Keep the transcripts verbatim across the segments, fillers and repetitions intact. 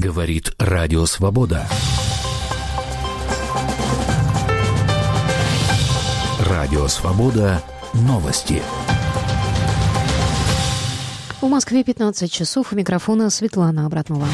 Говорит Радио Свобода. Радио Свобода. Новости. В Москве пятнадцать часов. У микрофона Светлана Абратнова.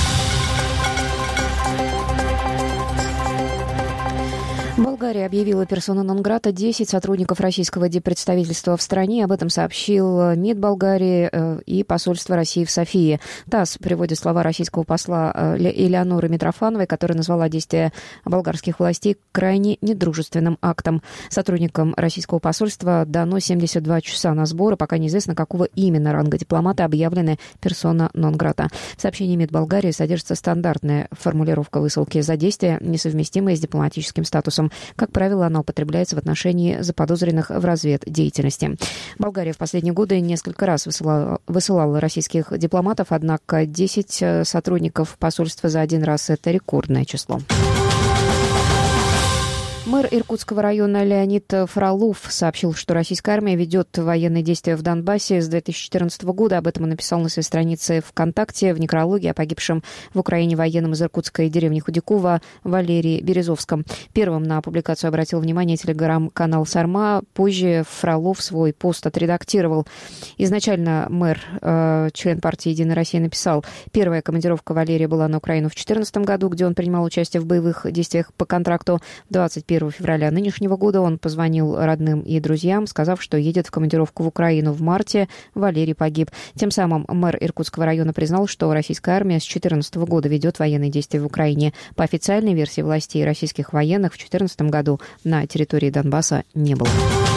Болгария объявила персона нон-грата десять сотрудников российского диппредставительства в стране. Об этом сообщил МИД Болгарии и посольство России в Софии. ТАСС приводит слова российского посла Элеоноры Митрофановой, которая назвала действия болгарских властей крайне недружественным актом. Сотрудникам российского посольства дано семьдесят два часа на сборы. Пока неизвестно, какого именно ранга дипломата объявлены персона нон-грата. В сообщении МИД Болгарии содержится стандартная формулировка высылки за действия, несовместимые с дипломатическим статусом. Как правило, она употребляется в отношении заподозренных в разведдеятельности. Болгария в последние годы несколько раз высылала, высылала российских дипломатов, однако десять сотрудников посольства за один раз – это рекордное число. Мэр Иркутского района Леонид Фролов сообщил, что российская армия ведет военные действия в Донбассе с две тысячи четырнадцатого года. Об этом он написал на своей странице ВКонтакте в некрологе о погибшем в Украине военном из иркутской деревни Худякова Валерии Березовском. Первым на публикацию обратил внимание телеграм-канал «Сарма». Позже Фролов свой пост отредактировал. Изначально мэр, э, член партии «Единая Россия», написал: «Первая командировка Валерия была на Украину в две тысячи четырнадцатом году, где он принимал участие в боевых действиях по контракту. двадцать первого февраля нынешнего года он позвонил родным и друзьям, сказав, что едет в командировку в Украину. В марте Валерий погиб». Тем самым мэр Иркутского района признал, что российская армия с две тысячи четырнадцатого года ведет военные действия в Украине. По официальной версии властей, российских военных в две тысячи четырнадцатом году на территории Донбасса не было.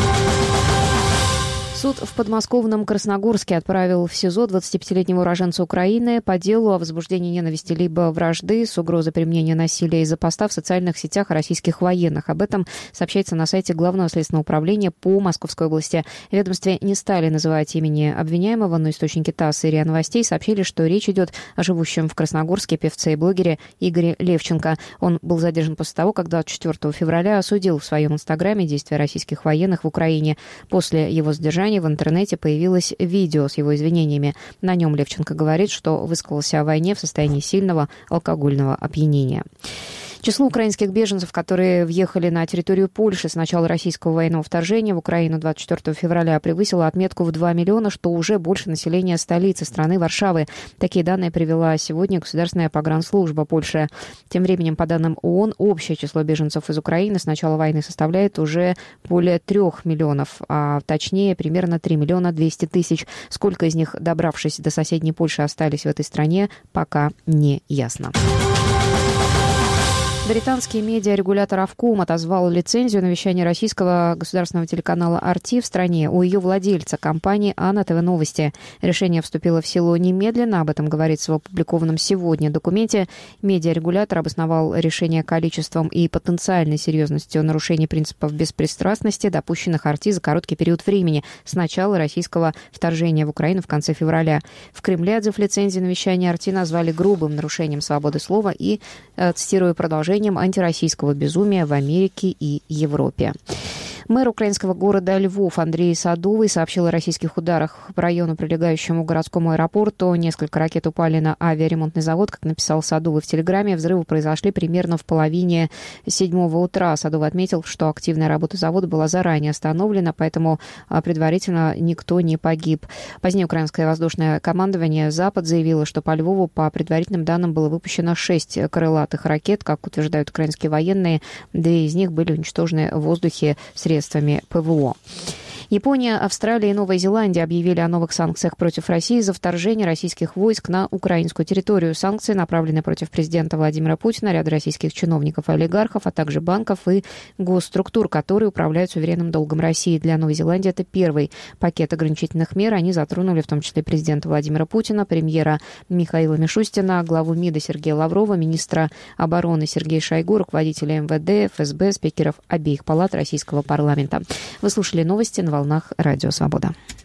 Суд в подмосковном Красногорске отправил в СИЗО двадцатипятилетнего уроженца Украины по делу о возбуждении ненависти либо вражды с угрозой применения насилия из-за поста в социальных сетях российских военных. Об этом сообщается на сайте Главного следственного управления по Московской области. В ведомстве не стали называть имени обвиняемого, но источники ТАСС и РИА Новостей сообщили, что речь идет о живущем в Красногорске певце и блогере Игоре Левченко. Он был задержан после того, как двадцать четвёртого февраля осудил в своем инстаграме действия российских военных в Украине. После его задержания в интернете появилось видео с его извинениями. На нем Левченко говорит, что высказался о войне в состоянии сильного алкогольного опьянения. Число украинских беженцев, которые въехали на территорию Польши с начала российского военного вторжения в Украину двадцать четвёртого февраля, превысило отметку в два миллиона, что уже больше населения столицы страны Варшавы. Такие данные привела сегодня Государственная погранслужба Польши. Тем временем, по данным ООН, общее число беженцев из Украины с начала войны составляет уже более трех миллионов, а точнее примерно три миллиона двести тысяч. Сколько из них, добравшись до соседней Польши, остались в этой стране, пока не ясно. Британский медиарегулятор Ofcom отозвал лицензию на вещание российского государственного телеканала ар ти в стране у ее владельца, компании АНА ТВ Новости. Решение вступило в силу немедленно, об этом говорится в опубликованном сегодня документе. Медиарегулятор обосновал решение количеством и потенциальной серьезностью нарушений принципов беспристрастности, допущенных ар ти за короткий период времени с начала российского вторжения в Украину в конце февраля. В Кремле отзыв лицензии на вещание ар ти назвали грубым нарушением свободы слова и, цитирую, продолжением антироссийского безумия в Америке и Европе. Мэр украинского города Львов Андрей Садовый сообщил о российских ударах по району, прилегающему к городскому аэропорту. Несколько ракет упали на авиаремонтный завод. Как написал Садовый в Телеграме, взрывы произошли примерно в половине седьмого утра. Садовый отметил, что активная работа завода была заранее остановлена, поэтому предварительно никто не погиб. Позднее украинское воздушное командование «Запад» заявило, что по Львову, по предварительным данным, было выпущено шесть крылатых ракет. Как утверждают украинские военные, две из них были уничтожены в воздухе средствами ПВО. Япония, Австралия и Новая Зеландия объявили о новых санкциях против России за вторжение российских войск на украинскую территорию. Санкции направлены против президента Владимира Путина, ряда российских чиновников и олигархов, а также банков и госструктур, которые управляют суверенным долгом России. Для Новой Зеландии это первый пакет ограничительных мер. Они затронули в том числе президента Владимира Путина, премьера Михаила Мишустина, главу МИДа Сергея Лаврова, министра обороны Сергея Шойгу, руководителя эм вэ дэ, эф эс бэ, спикеров обеих палат российского парламента. Вы слушали новости на волнах Радио Свобода.